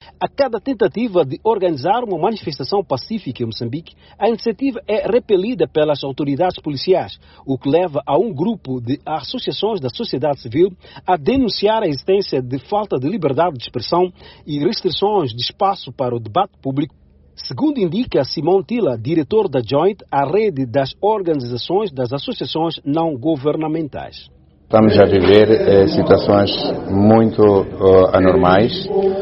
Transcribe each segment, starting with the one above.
A cada tentativa de organizar uma manifestação pacífica em Moçambique, a iniciativa é repelida pelas autoridades policiais, o que leva a um grupo de associações da sociedade civil a denunciar a existência de falta de liberdade de expressão e restrições de espaço para o debate público. Segundo indica Simão Tila, diretor da Joint, a rede das organizações das associações não governamentais. Estamos a viver situações muito anormais.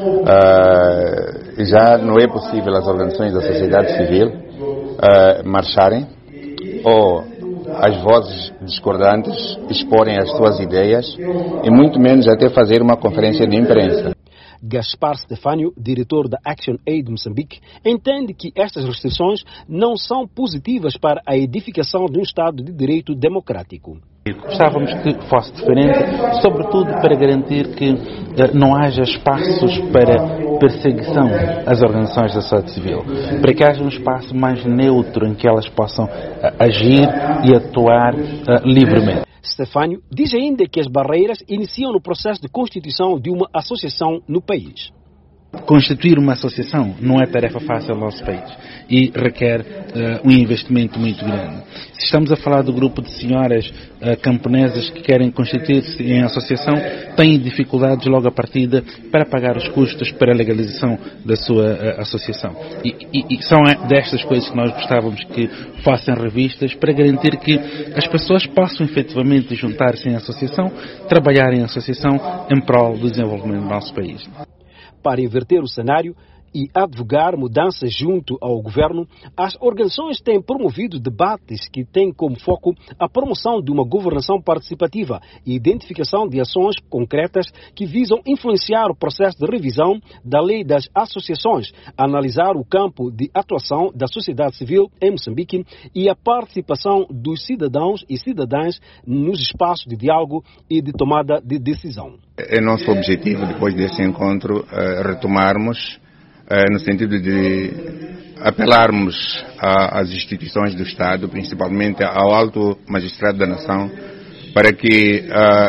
Já não é possível as organizações da sociedade civil marcharem ou as vozes discordantes exporem as suas ideias e muito menos até fazer uma conferência de imprensa. Gaspar Stefânio, diretor da Action Aid Moçambique, entende que estas restrições não são positivas para a edificação de um Estado de direito democrático. Gostávamos que fosse diferente, sobretudo para garantir que não haja espaços para perseguição às organizações da sociedade civil, para que haja um espaço mais neutro em que elas possam agir e atuar livremente. Stefânio diz ainda que as barreiras iniciam no processo de constituição de uma associação no país. Constituir uma associação não é tarefa fácil no nosso país e requer um investimento muito grande. Se estamos a falar do grupo de senhoras camponesas que querem constituir-se em associação, têm dificuldades logo à partida para pagar os custos para a legalização da sua associação. E são destas coisas que nós gostávamos que fossem revistas para garantir que as pessoas possam efetivamente juntar-se em associação, trabalhar em associação em prol do desenvolvimento do nosso país. Para inverter o cenário e advogar mudanças junto ao governo, as organizações têm promovido debates que têm como foco a promoção de uma governação participativa e identificação de ações concretas que visam influenciar o processo de revisão da lei das associações, analisar o campo de atuação da sociedade civil em Moçambique e a participação dos cidadãos e cidadãs nos espaços de diálogo e de tomada de decisão. É nosso objetivo, depois desse encontro, retomarmos no sentido de apelarmos às instituições do Estado, principalmente ao alto magistrado da nação, para que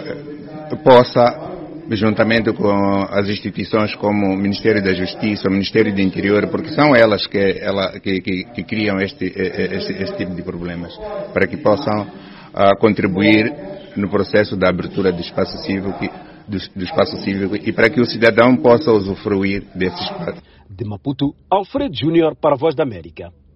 possa, juntamente com as instituições como o Ministério da Justiça, o Ministério do Interior, porque são elas que criam este tipo de problemas, para que possam contribuir no processo da abertura do espaço cívico e para que o cidadão possa usufruir desse espaço. De Maputo, Alfredo Júnior para a Voz da América.